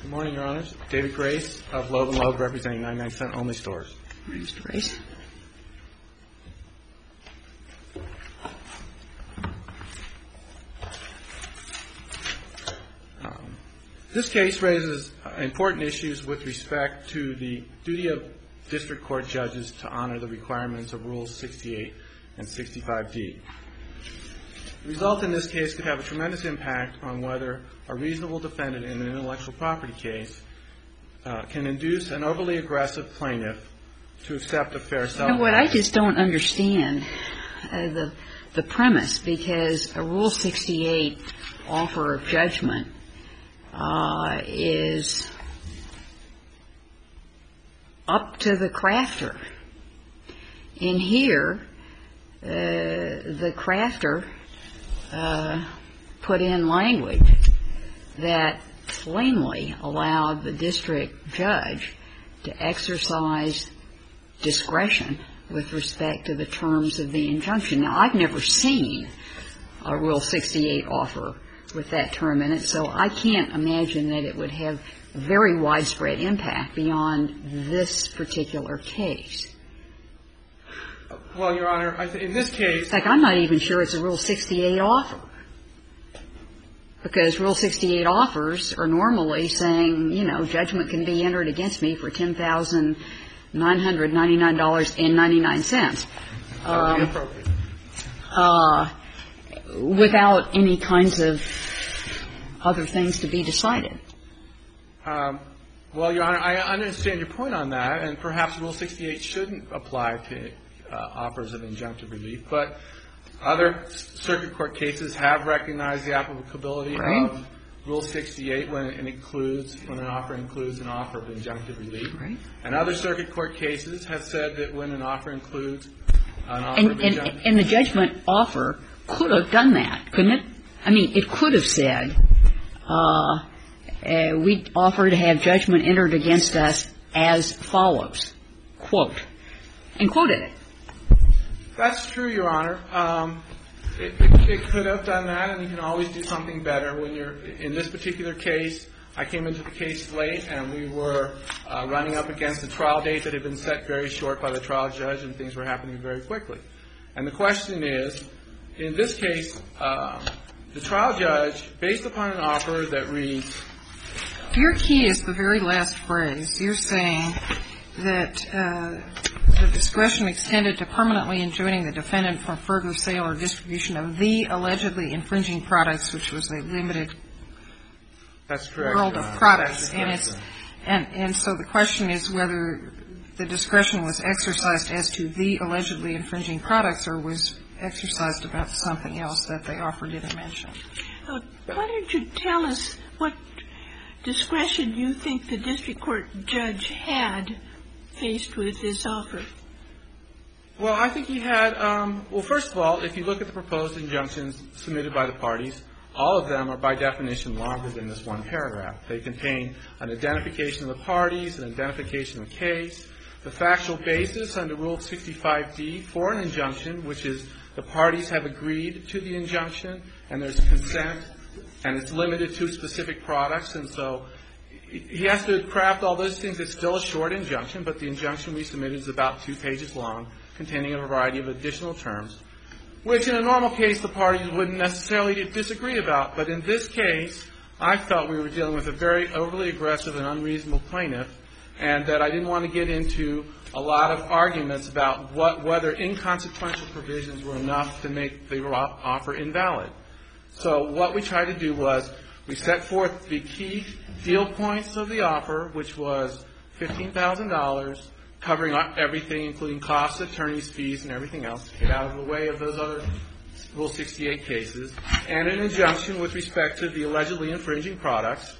Good morning, Your Honors. David Grace of Loeb & Loeb, representing 99-cent only stores. Mr. Grace. This case raises important issues with respect to the duty of district court judges to honor the requirements of Rules 68 and 65D. The result in this case could have a tremendous impact on whether a reasonable defendant in an intellectual property case can induce an overly aggressive plaintiff to accept a fair settlement. You know what? I just don't understand the premise, because a Rule 68 offer of judgment is up to the crafter. In here, the crafter put in language that plainly allowed the district judge to exercise discretion with respect to the terms of the injunction. Now, I've never seen a Rule 68 offer with that term in it, so I can't imagine that it would have very widespread impact beyond this particular case. Well, Your Honor, in this case... In fact, I'm not even sure it's a Rule 68 offer, because Rule 68 offers are normally saying, you know, judgment can be entered against me for $10,999.99. Without any kinds of other things to be decided. Well, Your Honor, I understand your point on that, and perhaps Rule 68 shouldn't apply to offers of injunctive relief, but other circuit court cases have recognized the applicability of Rule 68 when an offer includes an offer of injunctive relief. Right. And other circuit court cases have said that when an offer includes an offer of injunctive... And the judgment offer could have done that, couldn't it? I mean, it could have said, we offer to have judgment entered against us as follows, quote, and quoted it. That's true, Your Honor. It could have done that, and you can always do something better when you're, in this particular case, I came into the case late, and we were running up against a trial date that had been set very short by the trial judge, and things were happening very quickly. And the question is, in this case, the trial judge, based upon an offer that reads... Your key is the very last phrase. You're saying that the discretion extended to permanently enjoining the defendant from further sale or distribution of the allegedly infringing products, which was a limited world of products. And so the question is whether the discretion was exercised as to the allegedly infringing products or was exercised about something else that the offer didn't mention. Why don't you tell us what discretion you think the district court judge had faced with this offer? Well, I think he had, well, first of all, if you look at the proposed injunctions submitted by the parties, all of them are by definition longer than this one paragraph. They contain an identification of the parties, an identification of the case, the factual basis under Rule 65D for an injunction, which is the parties have agreed to the injunction and there's consent and it's limited to specific products. And so he has to craft all those things. It's still a short injunction, but the injunction we submitted is about 2 pages long, containing a variety of additional terms, which in a normal case the parties wouldn't necessarily disagree about. But in this case, I felt we were dealing with a very overly aggressive and unreasonable plaintiff, and that I didn't want to get into a lot of arguments about whether inconsequential provisions were enough to make the offer invalid. So what we tried to do was we set forth the key deal points of the offer, which was $15,000, covering everything, including costs, attorneys' fees, and everything else, to get out of the way of those other Rule 68 cases, and an injunction with respect to the allegedly infringing products.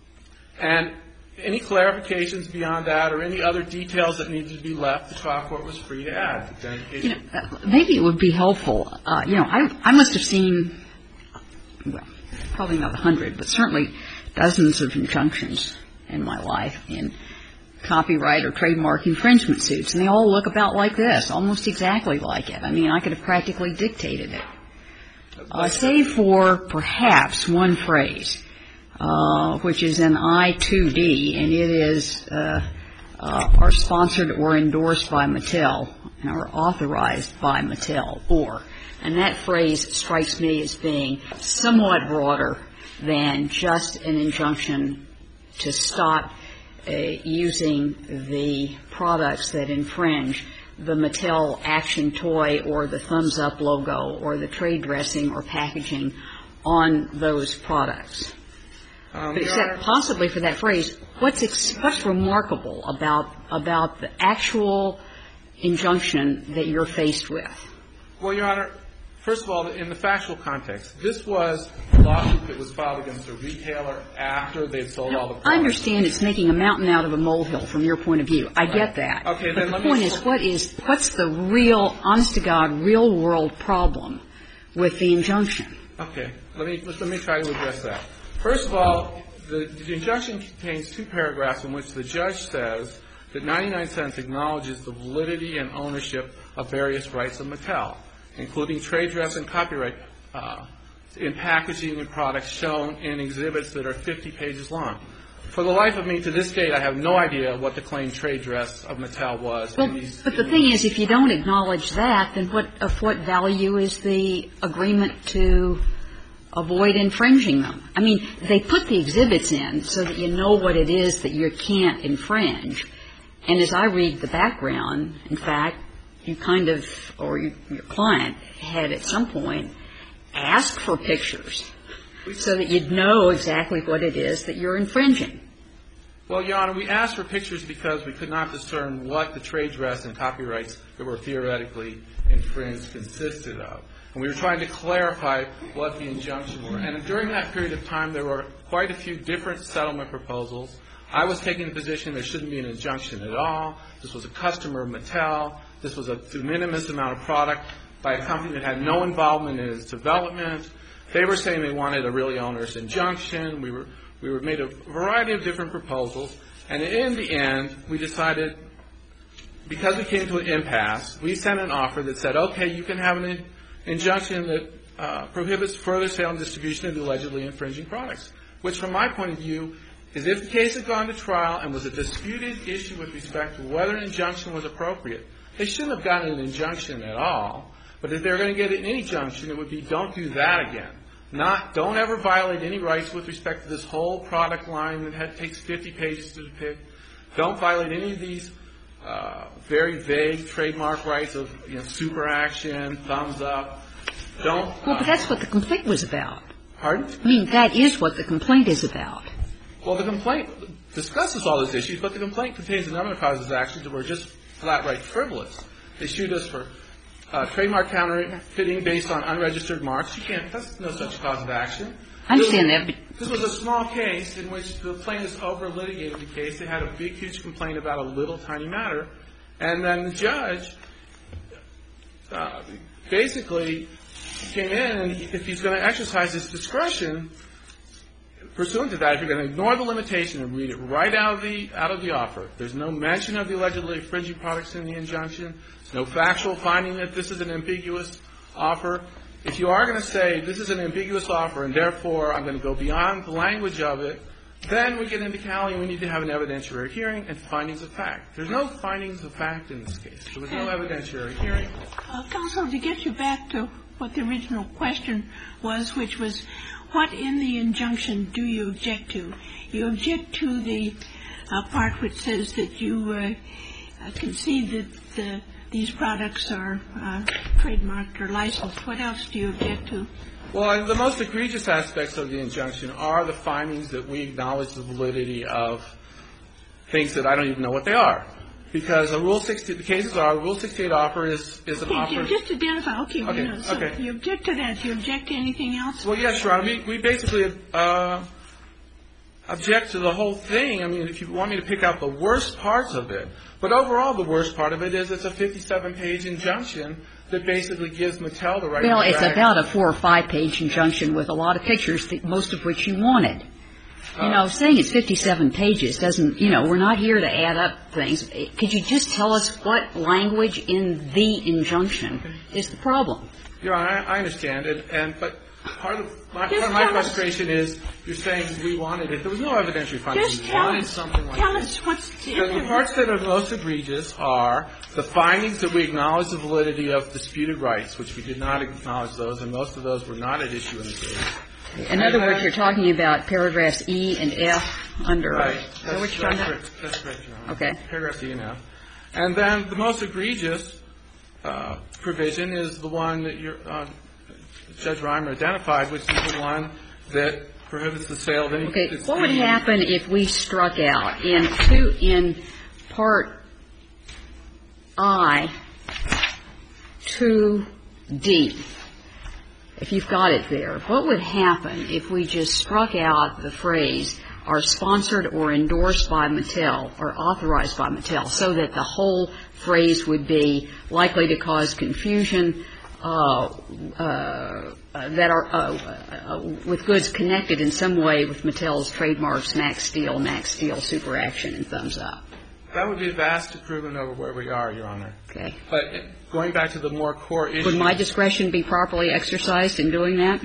And any clarifications beyond that or any other details that needed to be left, the trial court was free to add. Maybe it would be helpful. I must have seen, well, probably not 100, but certainly dozens of injunctions in my life in copyright or trademark infringement suits, and they all look about like this, almost exactly like it. I mean, I could have practically dictated it. Save for perhaps one phrase. which is an I2D, and it is are sponsored or endorsed by Mattel or authorized by Mattel, and that phrase strikes me as being somewhat broader than just an injunction to stop using the products that infringe the Mattel action toy or the thumbs up logo or the trade dressing or packaging on those products. But except possibly for that phrase, what's remarkable about the actual injunction that you're faced with? Well, Your Honor, first of all, in the factual context, this was a lawsuit that was filed against a retailer after they'd sold all the products. I understand it's making a mountain out of a molehill from your point of view. I get that. Okay, but then the point is, what's the real, honest to God, real world problem with the injunction? Okay, let me try to address that. First of all, the injunction contains two paragraphs in which the judge says that 99 Cents acknowledges the validity and ownership of various rights of Mattel, including trade dress and copyright in packaging and products shown in exhibits that are 50 pages long. For the life of me, to this date, I have no idea what the claimed trade dress of Mattel was. Well, but the thing is, if you don't acknowledge that, then of what value is the agreement to avoid infringing them? I mean, they put the exhibits in so that you know what it is that you can't infringe. And as I read the background, in fact, you kind of, or your client had at some point asked for pictures so that you'd know exactly what it is that you're infringing. Well, Your Honor, we asked for pictures because we could not discern what the trade dress and copyrights that were theoretically infringed consisted of. And we were trying to clarify what the injunction were. And during that period of time, there were quite a few different settlement proposals. I was taking the position there shouldn't be an injunction at all. This was a customer of Mattel. This was a de minimis amount of product by a company that had no involvement in its development. They were saying they wanted a really onerous injunction. We were made a variety of different proposals. And in the end, we decided, because we came to an impasse, we sent an offer that said, okay, you can have an injunction that prohibits further sale and distribution of the allegedly infringing products, which from my point of view is if the case had gone to trial and was a disputed issue with respect to whether an injunction was appropriate, they shouldn't have gotten an injunction at all. But if they were going to get an injunction, it would be don't do that again. Don't ever violate any rights with respect to this whole product line that takes 50 pages to depict. Don't violate any of these very vague trademark rights of super action, thumbs up. Don't. Well, but that's what the complaint was about. Pardon? I mean, that is what the complaint is about. Well, the complaint discusses all those issues, but the complaint contains a number of causes of action that were just flat-right frivolous. They sued us for trademark counterfeiting based on unregistered marks. That's no such cause of action. I understand that. But this was a small case in which the plaintiffs over-litigated the case. They had a big, huge complaint about a little, tiny matter. And then the judge basically came in, and if he's going to exercise his discretion pursuant to that, if you're going to ignore the limitation and read it right out of the offer, there's no mention of the allegedly infringing products in the injunction. There's no factual finding that this is an ambiguous offer. If you are going to say this is an ambiguous offer and therefore I'm going to go beyond the language of it, then we get into Cali and we need to have an evidentiary hearing and findings of fact. There's no findings of fact in this case. There was no evidentiary hearing. Counsel, to get you back to what the original question was, which was what in the injunction do you object to? You object to the part which says that you concede that these products are trademarked or licensed. What else do you object to? Well, the most egregious aspects of the injunction are the findings that we acknowledge the validity of things that I don't even know what they are. Because the cases are, a Rule 68 offer is an offer. Just identify. Okay. Okay. You object to that. Do you object to anything else? Well, yes, Your Honor. We basically object to the whole thing. I mean, if you want me to pick out the worst parts of it. But overall, the worst part of it is it's a 57-page injunction that basically gives Mattel the right to drag. Well, it's about a 4 or 5 page injunction with a lot of pictures, most of which you wanted. You know, saying it's 57 pages doesn't, you know, we're not here to add up things. Could you just tell us what language in the injunction is the problem? Your Honor, I understand it, but part of my frustration is you're saying we wanted it. There was no evidentiary finding. Just we wanted something like tell this. us what's The parts that are most egregious are the findings that we acknowledge the validity of disputed rights, which we did not acknowledge those, and most of those were not at issue in the case. In other words, you're talking about paragraphs E and F under. Right. That's correct. That's correct, Your Honor. Okay. Paragraphs E and F. And then the most egregious provision is the one that Judge Reimer identified, which is the one that prohibits the sale of any. Okay. What would happen if we struck out in Part I, 2D? If you've got it there, what would happen if we just struck out the phrase are sponsored or endorsed by Mattel or authorized by Mattel so that the whole phrase would be likely to cause confusion that are with goods connected in some way with Mattel's trademarks Max Steel, Super Action, and Thumbs Up? That would be a vast improvement over where we are, Your Honor. Okay. But going back to the more core issue. Would my discretion be properly exercised in doing that?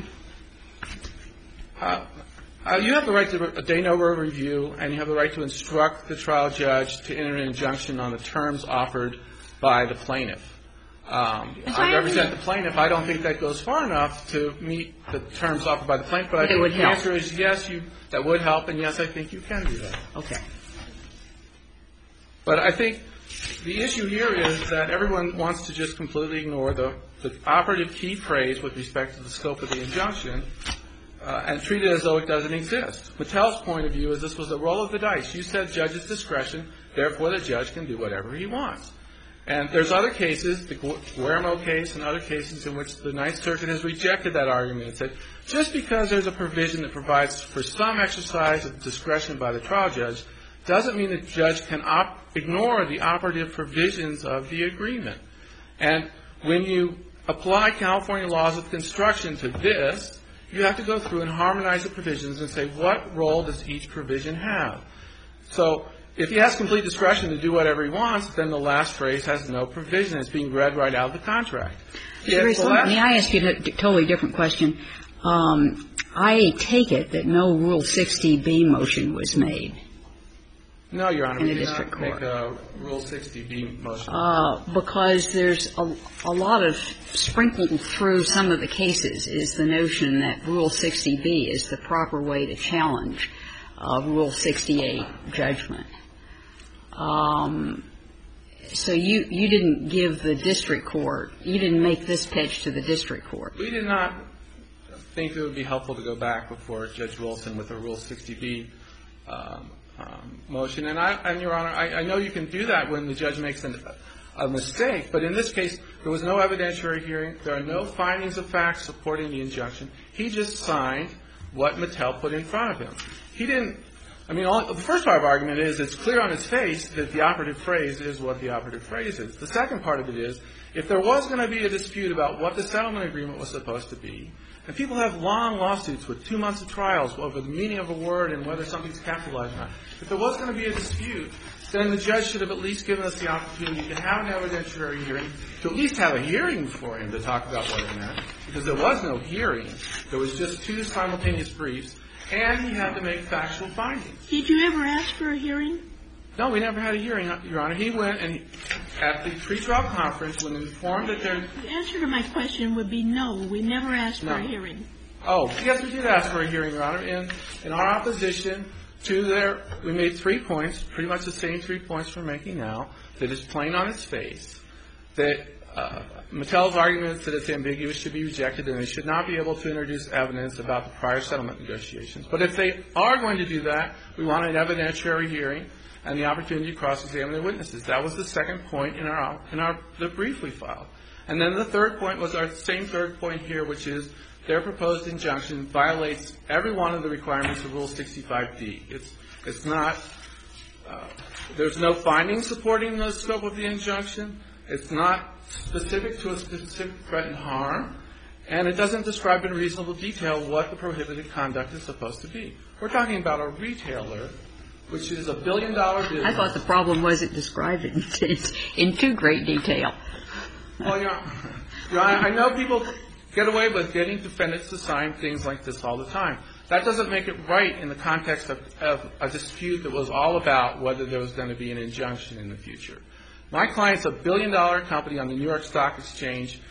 You have the right to a de novo review, and you have the right to instruct the trial judge to enter an injunction on the terms offered by the plaintiff. I represent the plaintiff. I don't think that goes far enough to meet the terms offered by the plaintiff, but I think the answer is yes, that would help, and yes, I think you can do that. Okay. But I think the issue here is that everyone wants to just completely ignore the operative key phrase with respect to the scope of the injunction and treat it as though it doesn't exist. Mattel's point of view is this was a roll of the dice. You said judge's discretion, therefore the judge can do whatever he wants. And there's other cases, the Guillermo case and other cases in which the Ninth Circuit has rejected that argument and said just because there's a provision that provides for some exercise of discretion by the trial judge doesn't mean the judge can ignore the operative provisions of the agreement. And when you apply California laws of construction to this, you have to go through and harmonize the provisions and say what role does each provision have. So if he has complete discretion to do whatever he wants, then the last phrase has no provision. It's being read right out of the contract. May I ask you a totally different question? I take it that no Rule 60B motion was made. No, Your Honor. In the we did district not court. make a Rule 60B motion. Because there's a lot of sprinkled through some of the cases is the notion that Rule 60B is the proper way to challenge Rule 68 judgment. So you didn't give the district court, you didn't make this pitch to the district court. We did not think it would be helpful to go back before Judge Wilson with a Rule 60B motion. And Your Honor, I know you can do that when the judge makes a mistake, but in this case, there was no evidentiary hearing. There are no findings of fact supporting the injunction. He just signed what Mattel put in front of him. He didn't, the first part of the argument is it's clear on its face that the operative phrase is what the operative phrase is. The second part of it is if there was going to be a dispute about what the settlement agreement was supposed to be, and people have long lawsuits with 2 months of trials over the meaning of a word and whether something's capitalized or not. If there was going to be a dispute, then the judge should have at least given us the opportunity to have an evidentiary hearing, to at least have a hearing for him to talk about what it meant, because there was no hearing. There was just 2 simultaneous briefs, and he had to make factual findings. Did you ever ask for a hearing? No, we never had a hearing, Your Honor. He went and at the pretrial conference when informed that there... The answer to my question would be no. We never asked for a hearing. Oh, yes, we did ask for a hearing, Your Honor. In our opposition to their... We made 3 points, pretty much the same 3 points we're making now, that is plain on its face, that Mattel's argument that it's ambiguous should be rejected and they should not be able to introduce evidence about the prior settlement negotiations. But if they are going to do that, we want an evidentiary hearing and the opportunity to cross-examine the witnesses. That was the second point in the brief we filed. And then the third point was our same third point here, which is their proposed injunction violates every one of the requirements of Rule 65D. It's not... there's no findings supporting the scope of the injunction. It's not specific to a specific threat and harm. And it doesn't describe in reasonable detail what the prohibited conduct is supposed to be. We're talking about a retailer, which is $1 billion business. I thought the problem was it described it in too great detail. Well, I know people get away with getting defendants to sign things like this all the time. That doesn't make it right in the context of a dispute that was all about whether there was going to be an injunction in the future. My client's a $1 billion company on the New York Stock Exchange,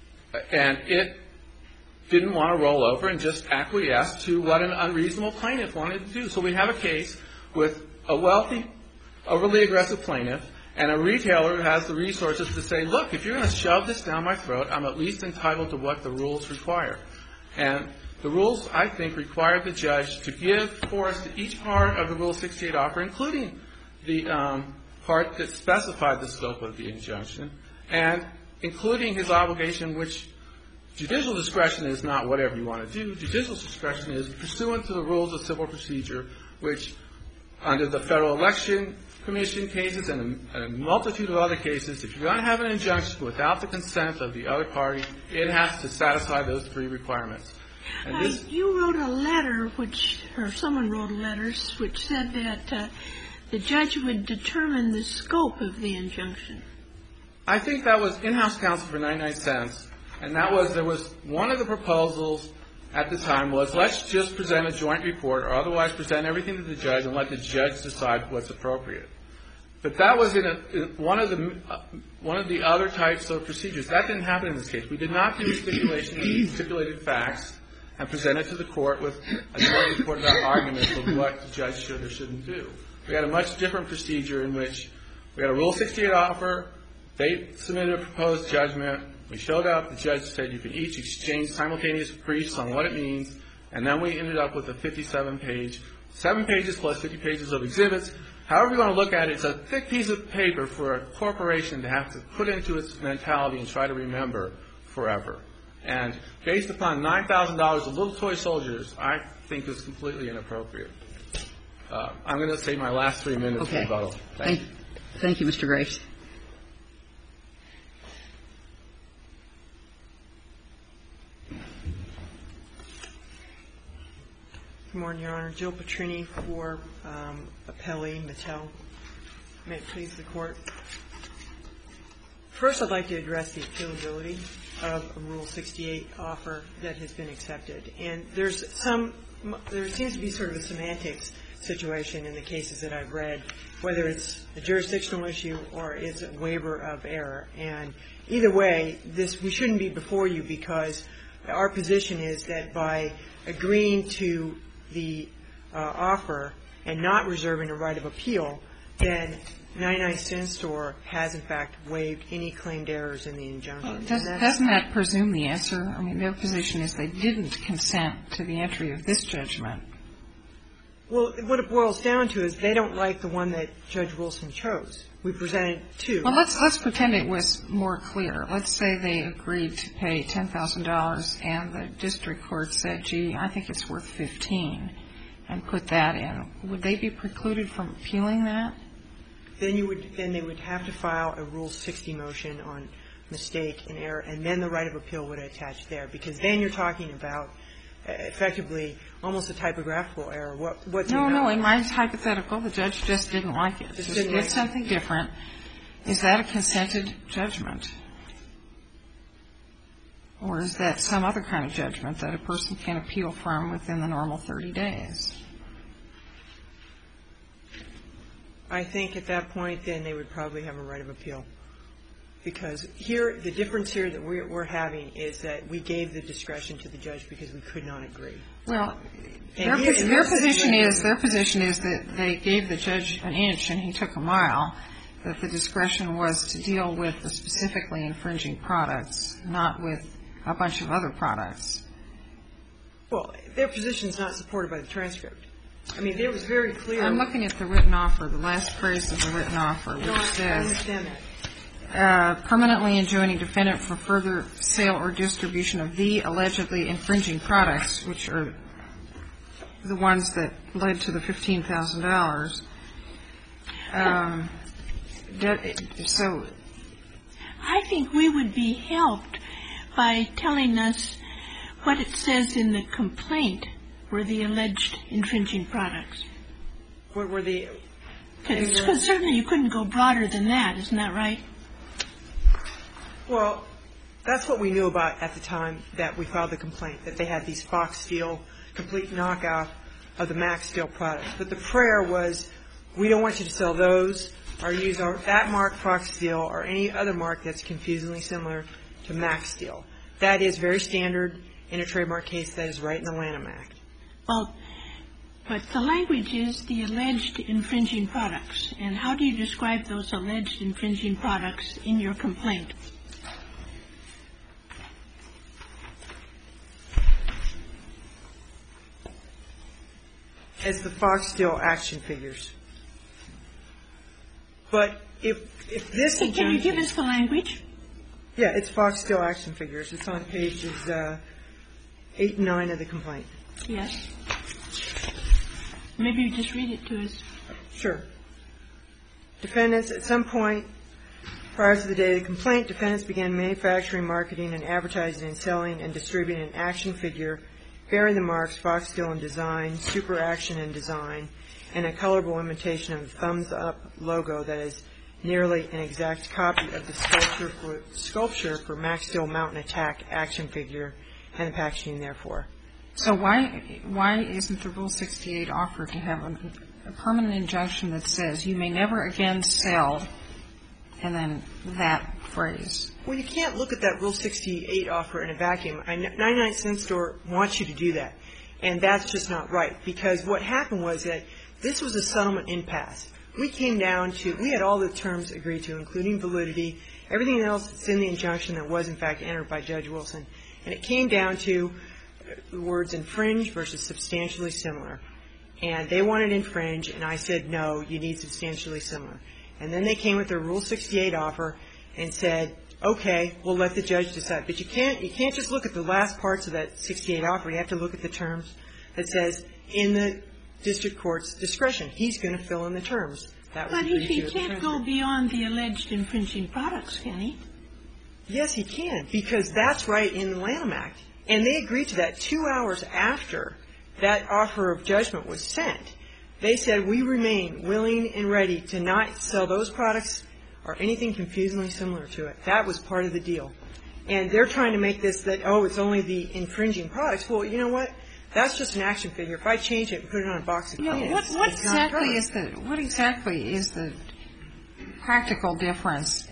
and it didn't want to roll over and just acquiesce to what an unreasonable plaintiff wanted to do. So we have a case with a wealthy, overly aggressive plaintiff and a retailer who has the resources to say, look, if you're going to shove this down my throat, I'm at least entitled to what the rules require. And the rules, I think, require the judge to give force to each part of the Rule 68 offer, including the part that specified the scope of the injunction, and including his obligation, which judicial discretion is not whatever you want to do. Judicial discretion is pursuant to the rules of civil procedure, which under the Federal Election Commission cases and a multitude of other cases, if you're going to have an injunction without the consent of the other party, it has to satisfy those three requirements. And you wrote a letter, or someone wrote letters, which said that the judge would determine the scope of the injunction. I think that was in-house counsel for 99 cents, and there was one of the proposals at the time was let's just present a joint report or otherwise present everything to the judge and let the judge decide what's appropriate. But that was in one of the other types of procedures. That didn't happen in this case. We did not do a stipulation of stipulated facts and present it to the court with a joint report about arguments of what the judge should or shouldn't do. We had a much different procedure in which we had a Rule 68 offer. They submitted a proposed judgment. We showed up. The judge said you can each exchange simultaneous briefs on what it means. And then we ended up with a 57-page, 7 pages plus 50 pages of exhibits. However you want to look at it, it's a thick piece of paper for a corporation to have to put into its mentality and try to remember forever. And based upon $9,000 of little toy soldiers, I think is completely inappropriate. I'm going to save my last 3 minutes for rebuttal. Thank you, Mr. Graves. Good morning, Your Honor. Jill Petrini for Appellee Mattel. May it please the Court. First, I'd like to address the appealability of a Rule 68 offer that has been accepted. And there seems to be sort of a semantics situation in the cases that I've read, whether it's a jurisdictional issue or it's a waiver of error. And either way, we shouldn't be before you because our position is that by agreeing to the offer and not reserving a right of appeal, then 99 Cent Store has, in fact, waived any claimed errors in the injunction. Well, doesn't that presume the answer? I mean, their position is they didn't consent to the entry of this judgment. Well, what it boils down to is they don't like the one that Judge Wilson chose. We presented two. Well, let's pretend it was more clear. Let's say they agreed to pay $10,000 and the district court said, gee, I think it's worth $15,000 and put that in. Would they be precluded from appealing that? Then they would have to file a Rule 60 motion on mistake and error, and then the right of appeal would attach there, because then you're talking about effectively almost a typographical error. No, in my hypothetical, the judge just didn't like it. Just did something different. Is that a consented judgment? Or is that some other kind of judgment that a person can appeal from within the normal 30 days? I think at that point, then, they would probably have a right of appeal. Because here, the difference here that we're having is that we gave the discretion to the judge because we could not agree. Well, their position is that they gave the judge an inch and he took a mile, that the discretion was to deal with the specifically infringing products, not with a bunch of other products. Well, their position is not supported by the transcript. I mean, it was very clear. I'm looking at the written offer, the last phrase of the written offer, which says, I understand that. Permanently enjoining defendant from further sale or distribution of the allegedly infringing products, which are the ones that led to the $15,000. So I think we would be helped by telling us what it says in the complaint were the alleged infringing products? What were the? Because certainly you couldn't go broader than that, isn't that right? Well, that's what we knew about at the time that we filed the complaint, that they had these Fox Steel complete knockoff of the Max Steel products. But the prayer was, we don't want you to sell those or use that mark Fox Steel or any other mark that's confusingly similar to Max Steel. That is very standard in a trademark case. That is right in the Lanham Act. Well, but the language is the alleged infringing products. And how do you describe those alleged infringing products in your complaint? As the Fox Steel action figures. But if this injunction... Can you give us the language? Yeah, it's Fox Steel action figures. It's on pages 8 and 9 of the complaint. Yes. Maybe you just read it to us. Sure. Defendants, at some point prior to the date of the complaint, defendants began manufacturing, marketing, and advertising and selling and distributing an action figure bearing the marks Fox Steel and Design, Super Action and Design, and a colorable imitation of the thumbs up logo that is nearly an exact copy of the sculpture for Max Steel Mountain Attack action figure and the packaging therefore. So why isn't the Rule 68 offered to have a permanent injunction that says you may never again sell, and then that phrase? Well, you can't look at that Rule 68 offer in a vacuum. 99-cent Store wants you to do that, and that's just not right, because what happened was that this was a settlement impasse. We came down to, we had all the terms agreed to, including validity, everything else that's in the injunction that was in fact entered by Judge Wilson, and it came down to the words infringe versus substantially similar. And they wanted infringe, and I said, no, you need substantially similar. And then they came with their Rule 68 offer and said, okay, we'll let the judge decide. But you can't just look at the last parts of that 68 offer. You have to look at the terms that says in the district court's discretion. He's going to fill in the terms. That was but he can't go beyond the alleged infringing products, can he? Yes, he can, because that's right in the Lanham Act. And they agreed to that 2 hours after that offer of judgment was sent. They said, we remain willing and ready to not sell those products or anything confusingly similar to it. That was part of the deal. And they're trying to make this that, oh, it's only the infringing products. Well, you know what? That's just an action figure. If I change it and put it on a box of cleaners, what exactly is the practical difference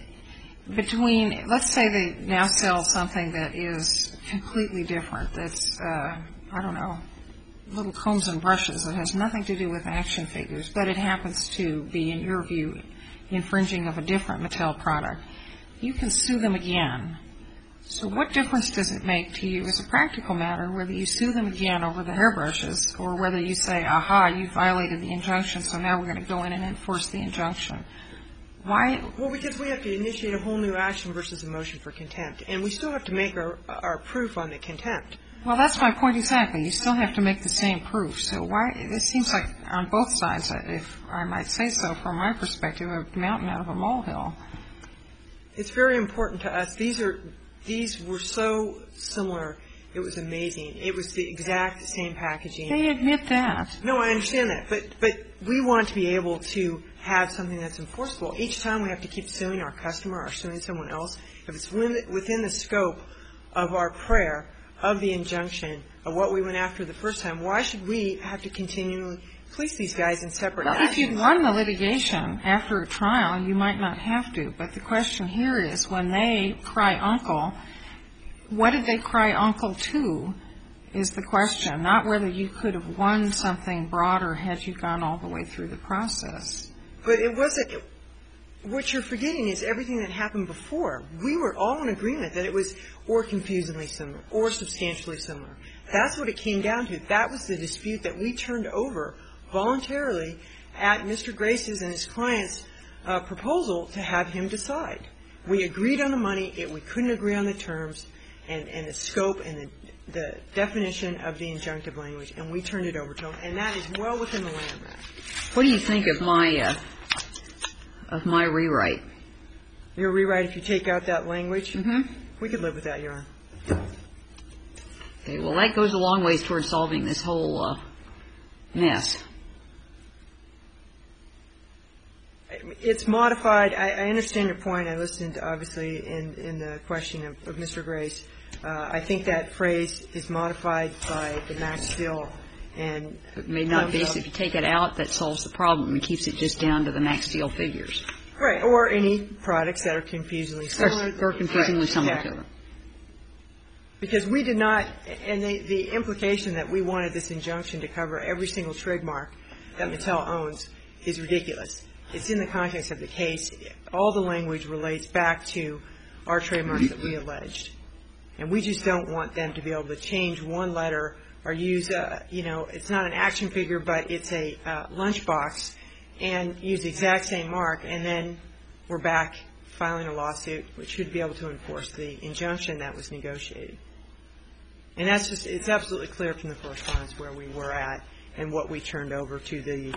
between, let's say they now sell something that is completely different, that's, I don't know, little combs and brushes that has nothing to do with action figures, but it happens to be, in your view, infringing of a different Mattel product. You can sue them again. So what difference does it make to you as a practical matter whether you sue them again over the hairbrushes or whether you say, aha, you violated the injunction, so now we're going to go in and enforce the injunction? Why? Well, because we have to initiate a whole new action versus a motion for contempt. And we still have to make our proof on the contempt. Well, that's my point exactly. You still have to make the same proof. So why? It seems like on both sides, if I might say so from my perspective, a mountain out of a molehill. It's very important to us. These were so similar. It was amazing. It was the exact same packaging. They admit that. No, I understand that. But we want to be able to have something that's enforceable. Each time we have to keep suing our customer or suing someone else. If it's within the scope of our prayer, of the injunction, of what we went after the first time, why should we have to continually police these guys in separate actions? If you'd won the litigation after a trial, you might not have to. But the question here is when they cry uncle, what did they cry uncle to is the question, not whether you could have won something broader had you gone all the way through the process. But it wasn't. What you're forgetting is everything that happened before. We were all in agreement that it was or confusingly similar or substantially similar. That's what it came down to. That was the dispute that we turned over voluntarily at Mr. Grace's and his client's proposal to have him decide. We agreed on the money. We couldn't agree on the terms and the scope and the definition of the injunctive language, and we turned it over to him. And that is well within the Lanham Act. What do you think of my rewrite? Your rewrite, if you take out that language? Mm-hmm. We could live with that, Your Honor. Okay, well, that goes a long ways toward solving this whole mess. It's modified. I understand your point. I listened, obviously, in the question of Mr. Grace. I think that phrase is modified by the Max Steel. And it may not be. So if you take it out, that solves the problem and keeps it just down to the Max Steel figures. Right. Or any products that are confusingly similar. Or confusingly similar to them. Because we did not, and the implication that we wanted this injunction to cover every single trademark that Mattel owns is ridiculous. It's in the context of the case. All the language relates back to our trademarks that we alleged. And we just don't want them to be able to change one letter or use, it's not an action figure, but it's a lunchbox, and use the exact same mark, and then we're back filing a lawsuit, which should be able to enforce the injunction that was negotiated. And that's just, it's absolutely clear from the correspondence where we were at and what we turned over to the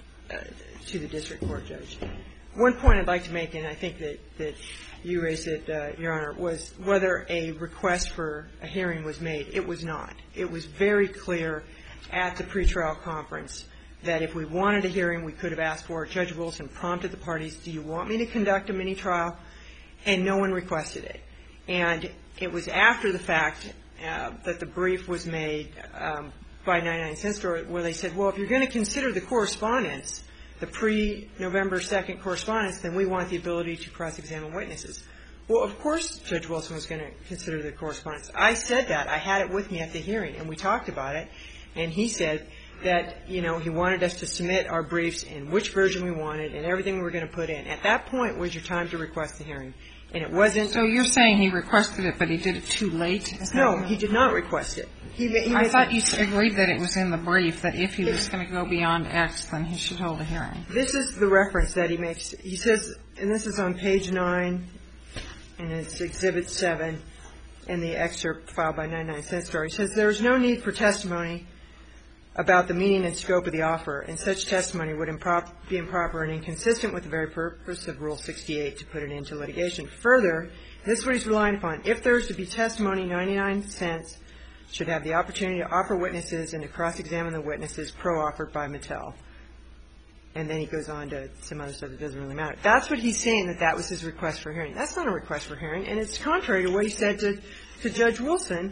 district court judge. One point I'd like to make, and I think that you raised it, Your Honor, was whether a request for a hearing was made. It was not. It was very clear at the pretrial conference that if we wanted a hearing, we could have asked for it. Judge Wilson prompted the parties, do you want me to conduct a mini-trial? And no one requested it. And it was after the fact that the brief was made by 99 Cent Store where they said, well, if you're going to consider the correspondence, the pre-November 2nd correspondence, then we want the ability to cross-examine witnesses. Well, of course Judge Wilson was going to consider the correspondence. I said that. I had it with me at the hearing, and we talked about it. And he said that, he wanted us to submit our briefs in which version we wanted and everything we were going to put in. At that point was your time to request the hearing. And it wasn't. So you're saying he requested it, but he did it too late? No, he did not request it. I thought you agreed that it was in the brief, that if he was going to go beyond X, then he should hold a hearing. This is the reference that he makes. He says, and this is on page 9, and it's Exhibit 7, in the excerpt filed by 99 Cent Store. He says, there is no need for testimony about the meaning and scope of the offer, and such testimony would be improper and inconsistent with the very purpose of Rule 68 to put it into litigation. Further, this is what he's relying upon. If there is to be testimony, 99 cents should have the opportunity to offer witnesses and to cross-examine the witnesses pro-offered by Mattel. And then he goes on to some other stuff that doesn't really matter. That's what he's saying, that was his request for hearing. That's not a request for hearing, and it's contrary to what he said to Judge Wilson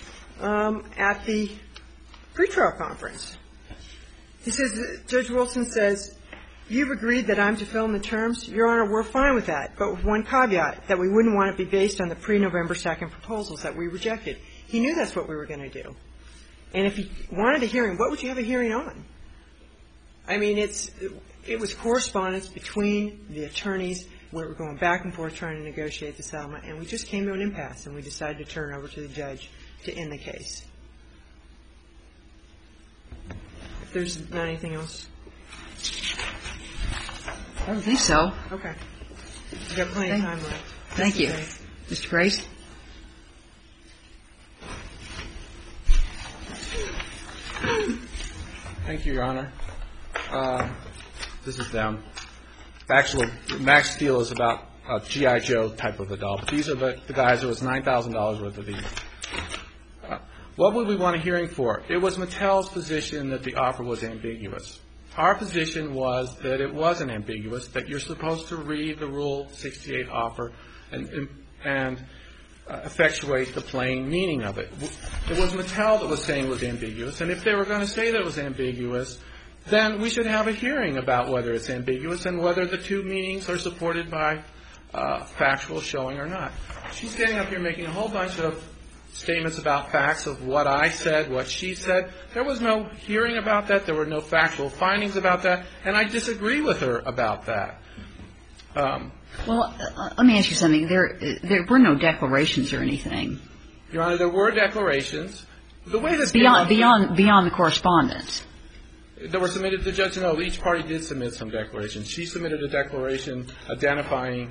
at the pretrial conference. He says, Judge Wilson says, you've agreed that I'm to fill in the terms. Your Honor, we're fine with that, but with one caveat, that we wouldn't want it to be based on the pre-November 2nd proposals that we rejected. He knew that's what we were going to do. And if he wanted a hearing, what would you have a hearing on? I mean, it was correspondence between the attorneys where we're going back and forth trying to negotiate the settlement, and we just came to an impasse, and we decided to turn over to the judge to end the case. If there's not anything else. I don't think so. Okay. We've got plenty of time left. Thank you. Mr. Grace? Thank you, Your Honor. This is them. Actually, Max Steel is about a G.I. Joe type of a doll, but these are the guys. There was $9,000 worth of these. What would we want a hearing for? It was Mattel's position that the offer was ambiguous. Our position was that it wasn't ambiguous, that you're supposed to read the Rule 68 offer and effectuate the plain meaning of it. It was Mattel that was saying it was ambiguous, and if they were going to say that it was ambiguous, then we should have a hearing about whether it's ambiguous and whether the two meanings are supported by factual showing or not. She's getting up here making a whole bunch of statements about facts of what I said, what she said. There was no hearing about that. There were no factual findings about that, and I disagree with her about that. Well, let me ask you something. There were no declarations or anything. Your Honor, there were declarations. The way that beyond the correspondence. That were submitted to Judge No. Each party did submit some declarations. She submitted a declaration identifying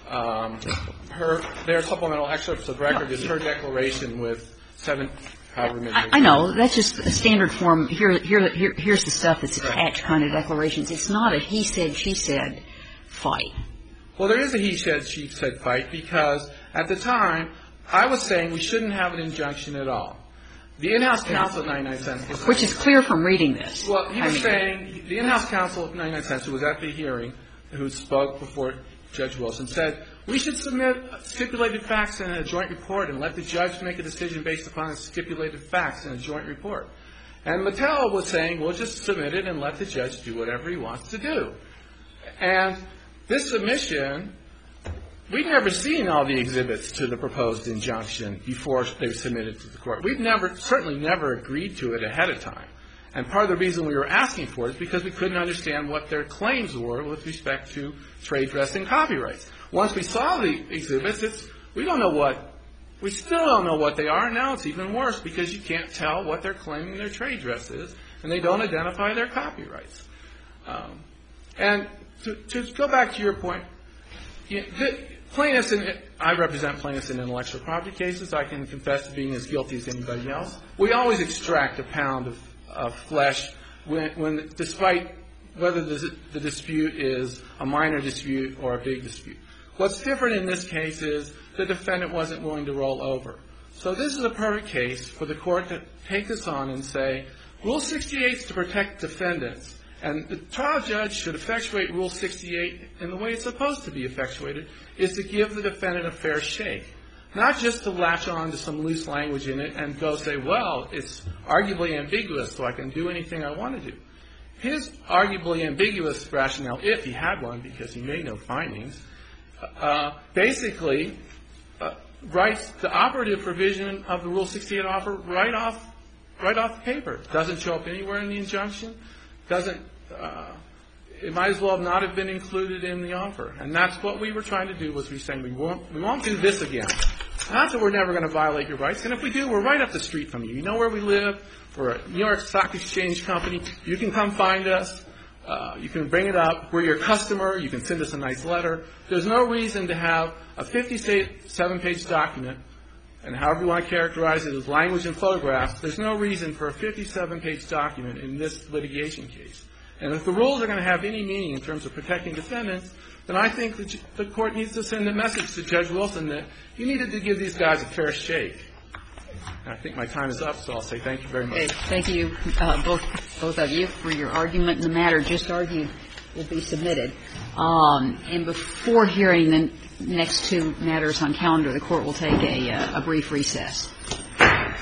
their supplemental excerpts of record is her declaration with however many. I know. That's just a standard form. Here's the stuff that's attached kind of declarations. It's not a he said, she said fight. Well, there is a he said, she said fight because at the time I was saying we shouldn't have an injunction at all. The in-house counsel at 99 cents was saying, Which is clear from reading this. well, he was saying, the in-house counsel at 99 cents who was at the hearing, who spoke before Judge Wilson, said, we should submit stipulated facts in a joint report and let the judge make a decision based upon the stipulated facts in a joint report. And Mattel was saying, we'll just submit it and let the judge do whatever he wants to do. And this submission, we'd never seen all the exhibits to the proposed injunction before they were submitted to the court. We'd certainly never agreed to it ahead of time. And part of the reason we were asking for it is because we couldn't understand what their claims were with respect to trade dress and copyrights. Once we saw the exhibits, we still don't know what they are, and now it's even worse because you can't tell what they're claiming their trade dress is, and they don't identify their copyrights. And to go back to your point, I represent plaintiffs in intellectual property cases. I can confess to being as guilty as anybody else. We always extract a pound of flesh when despite whether the dispute is a minor dispute or a big dispute. What's different in this case is the defendant wasn't willing to roll over. So this is a perfect case for the court to take this on and say, Rule 68 is to protect defendants, and the trial judge should effectuate Rule 68 in the way it's supposed to be effectuated, is to give the defendant a fair shake. Not just to latch on to some loose language in it and go say, well, it's arguably ambiguous, so I can do anything I want to do. His arguably ambiguous rationale, if he had one, because he made no findings, basically writes the operative provision of the Rule 68 offer right off the paper. Doesn't show up anywhere in the injunction. It might as well not have been included in the offer. And that's what we were trying to do, was we saying we won't do this again. Not that we're never going to violate your rights. And if we do, we're right up the street from you. You know where we live. We're a New York Stock Exchange company. You can come find us. You can bring it up. We're your customer. You can send us a nice letter. There's no reason to have a 57-page document, and however you want to characterize it as language and photographs, there's no reason for a 57-page document in this litigation case. And if the rules are going to have any meaning in terms of protecting defendants, then I think the court needs to send a message to Judge Wilson that you needed to give these guys a fair shake. And I think my time is up, so I'll say thank you very much. Okay. Thank you, both of you, for your argument. The matter just argued will be submitted. And before hearing the next two matters on calendar, the court will take a brief recess.